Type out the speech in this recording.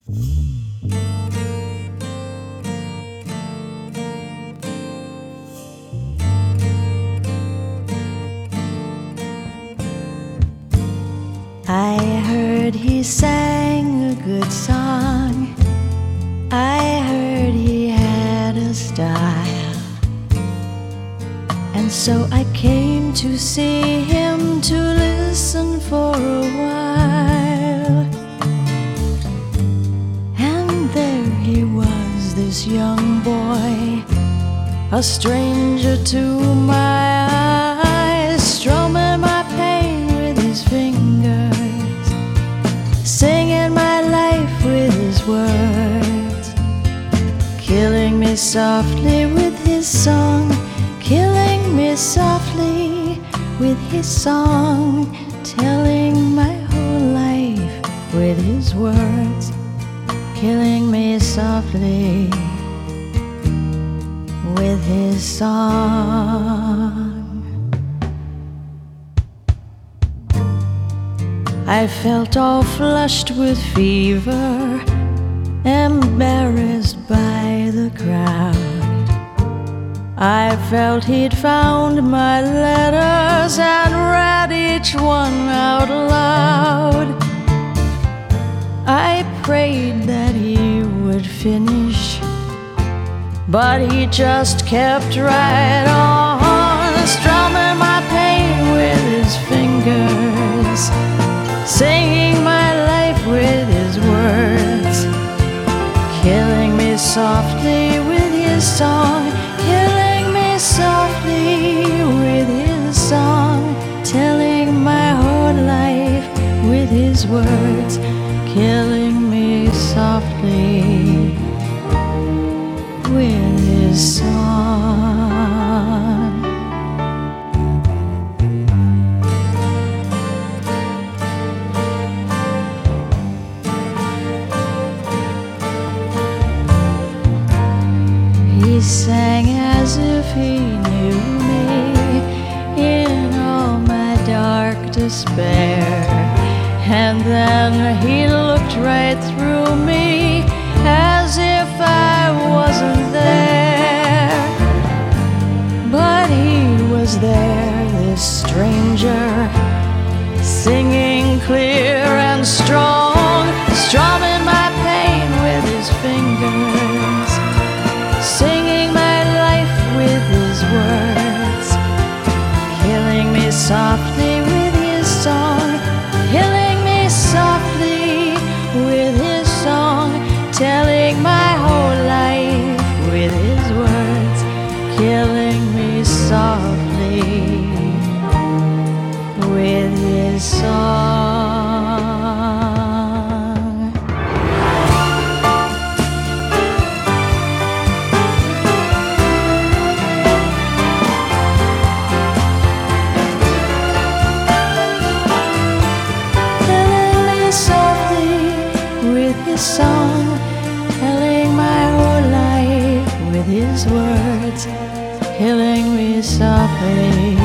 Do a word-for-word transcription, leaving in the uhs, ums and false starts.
I heard he sang a good song. I heard he had a style, and so I came to see him, to listen for a while. And there he was, this young boy, a stranger to my eyes, strumming my pain with his fingers, singing my life with his words, killing me softly with his song, killing me softly with his song, telling my whole life with his words, killing me softly with his song. I felt all flushed with fever, embarrassed by the crowd. I felt he'd found my letters and read each one out loud. I prayed that he would finish, but he just kept right on, strumming my pain with his fingers, singing my life with his words, killing me softly with his song, killing me softly with his song, telling my whole life with his words, killing me softly with his song. He sang as if he knew me in all my dark despair, and then he looked right through me as if I wasn't there. But he was there, this stranger, singing clear and strong, strumming my pain with his fingers, singing my life with his words, killing me softly with his song, killing me softly with his song, telling my whole life with his words, killing me softly with his song. Killing me softly with his song, telling my whole life with his words, killing me softly